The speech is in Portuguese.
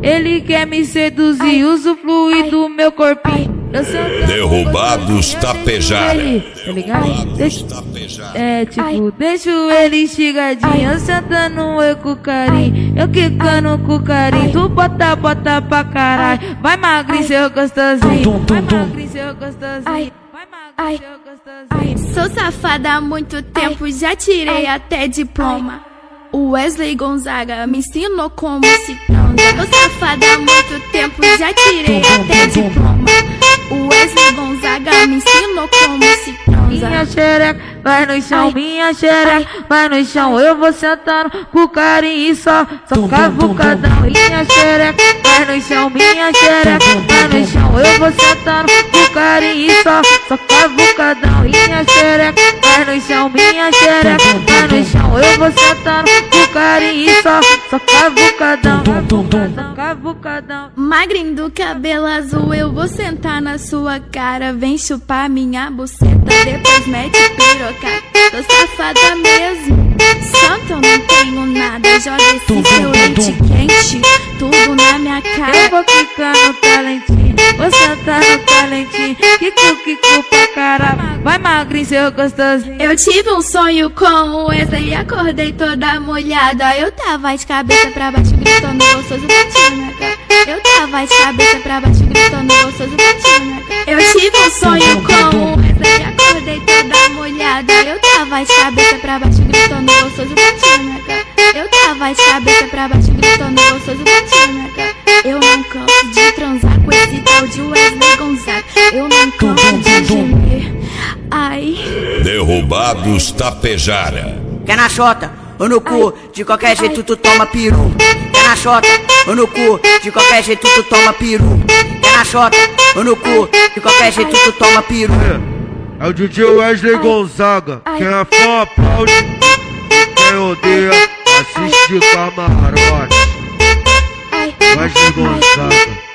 Ele quer me seduzir, usufruir do meu corpinho. Derrubados Tapejara. Tá ligado? Deixo ele estigadinho, eu sentando eu com carinho, eu quicando com carinho. Tu bota pra caralho, vai magrinho seu gostosinho, vai magrinho seu gostosinho. Sou safada há muito tempo, já tirei até diploma. O Wesley Gonzaga me ensinou como se transa. Sou safada há muito tempo, já tirei até diploma. O Wesley Gonzaga me ensinou como se transa. Minha xereca vai no chão, minha xereca vai no chão. Eu vou sentando com carinho e só cavucadão. Minha xereca vai no chão, minha xereca vai no chão. Eu vou sentando com carinho e só cavucadão. Minha xereca vai no chão, minha xereca vai no chão. Eu vou sentando com carinho e só cavucadão. Magrinho do cabelo azul, eu vou sentar na sua cara. Vem chupar minha buceta, depois mete piroca. Tô safada mesmo, santo eu não tenho nada. Joga esse seu leite quente, tudo na minha cara. Eu vou ficar no talentinho, vou sentar no talentinho. Kiko pra caralho, vai magrinho seu gostosinho. Eu tive um sonho com o Wesley e acordei toda molhada. Eu tava de cabeça pra baixo gritando gostoso, batinho na cara. Eu tava de cabeça pra baixo gritando gostoso, batinho na cara. Eu tive um sonho com o Wesley e acordei toda molhada. Eu tava de cabeça pra baixo gritando gostoso, batinho na cara. Eu tava de cabeça pra baixo gritando gostoso, batinho na cara. Eu não canso de transar com esse tal de Wesley Gonzaga. Eu não canso de gemer. Ai. Derrubados Tapejara. Quer na chota ou no cu, de qualquer jeito tu toma peru. Quer na chota ou no cu, de qualquer jeito tu toma peru. Quer na chota ou no cu, de qualquer jeito tu toma peru. É o DJ Wesley Gonzaga. Quem é fã aplaude, quem odeia assiste camarote. Wesley Gonzaga.